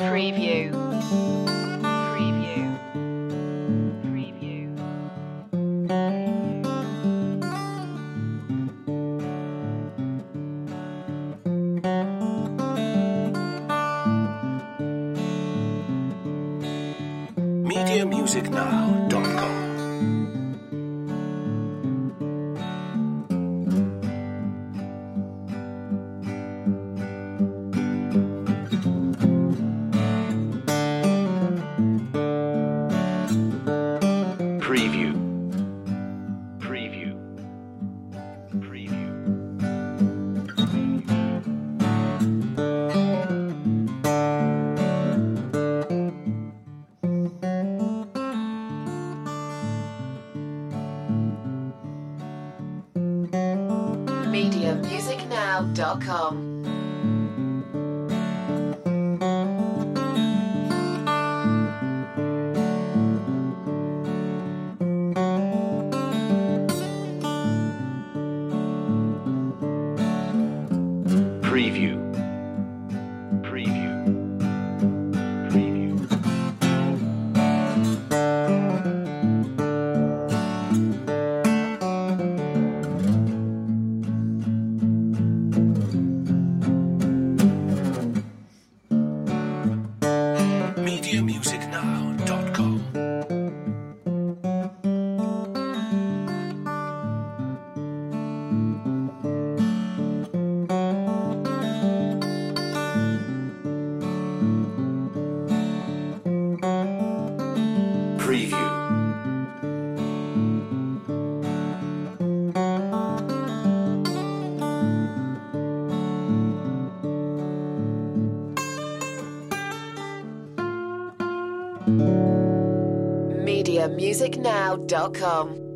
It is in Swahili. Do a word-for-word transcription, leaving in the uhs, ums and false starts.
Preview. Preview. Preview. media music now dot com Preview. Preview. Preview. media music now dot com. Preview. Preview. Preview. media music now dot com Preview. media music now dot com.